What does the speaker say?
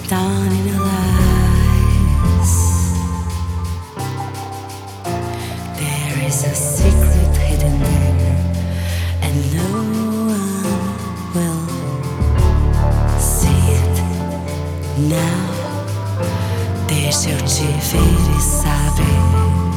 down in your eyes. There is a secret hidden there, and no one will see it. Now deixa eu te ver e saber.